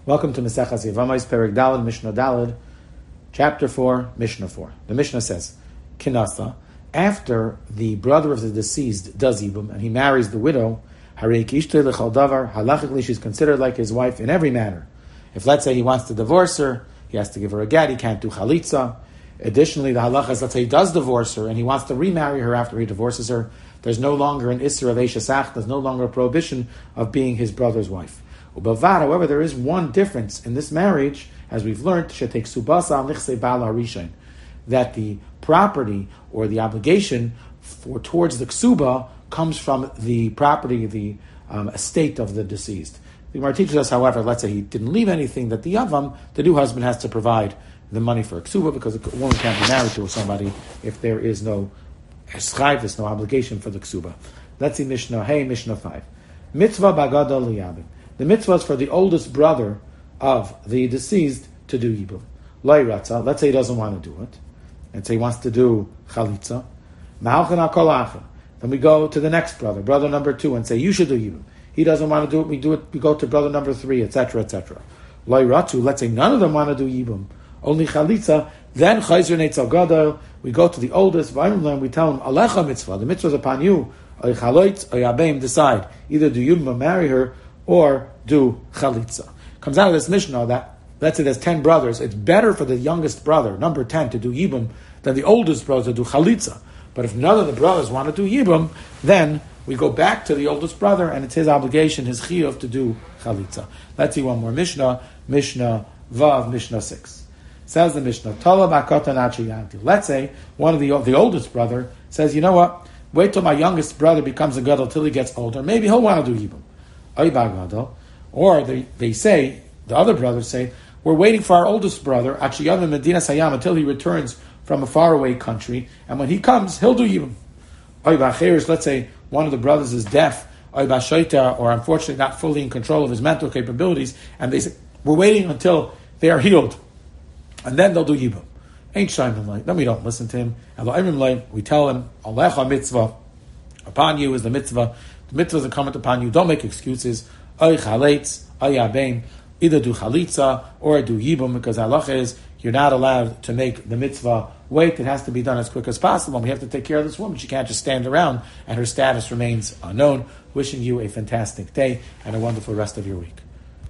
Welcome to Mesechas Yevamos, Perek Daled, Mishnah Daled, Chapter 4, Mishnah 4. The Mishnah says, Kinasa, after the brother of the deceased does Yibum, and he marries the widow, Harei Kishtei L'chal Davar, halachically she's considered like his wife in every manner. If, let's say, he wants to divorce her, he has to give her a get, he can't do Chalitza. Additionally, the halacha is, let's say he does divorce her, and he wants to remarry her after he divorces her, there's no longer an Isser of Eishasach, there's no longer a prohibition of being his brother's wife. Ubavad, however, there is one difference in this marriage, as we've learned, that the property or the obligation towards the ksuba comes from the property, the estate of the deceased. The Gemara teaches us, however, let's say he didn't leave anything, that the yavam, the new husband, has to provide the money for a ksuba, because a woman can't be married to somebody if there is no eschayv, there's no obligation for the ksuba. Let's see Mishnah 5. Mitzvah bagada liyabim. The mitzvah is for the oldest brother of the deceased to do yibum. Lo yiratza, let's say he doesn't want to do it, and say he wants to do chalitza. Ma'alchen al-kol acher. Then we go to the next brother number 2, and say you should do yibum. He doesn't want to do it, we go to brother number 3, etc., etc. Lo yiratzu, let's say none of them want to do yibum, only chalitza. Then chayzer neitzal gadol, we go to the oldest, and we tell him alecha mitzvah, the mitzvah is upon you. Oy chaloitz, oy abeim, decide either do yibum or marry her, or do chalitza. Comes out of this Mishnah that, let's say there's 10 brothers, it's better for the youngest brother, number 10, to do yibum than the oldest brother to do chalitza. But if none of the brothers want to do yibum, then we go back to the oldest brother, and it's his obligation, his chiyuv, to do chalitza. Let's see one more Mishnah, Mishnah Vav, Mishnah 6. Says the Mishnah, Tala b'akatan achi yanti. Let's say one of the oldest brother says, you know what, wait till my youngest brother becomes a gadol till he gets older, maybe he'll want to do yibum. Or they say, the other brothers say, we're waiting for our oldest brother, Achiyam Medina Sayam, until he returns from a faraway country, and when he comes, he'll do yibum. Let's say one of the brothers is deaf, or unfortunately not fully in control of his mental capabilities, and they say, we're waiting until they are healed, and then they'll do yibum. Ain't shayim like. Then we don't listen to him. And we tell him, Alecha mitzvah, upon you is the mitzvah. The mitzvah is incumbent upon you. Don't make excuses. Oy chalitz, oy abeim. Either do chalitza or do yibum, because halacha is you're not allowed to make the mitzvah wait. It has to be done as quick as possible. And we have to take care of this woman. She can't just stand around and her status remains unknown. Wishing you a fantastic day and a wonderful rest of your week.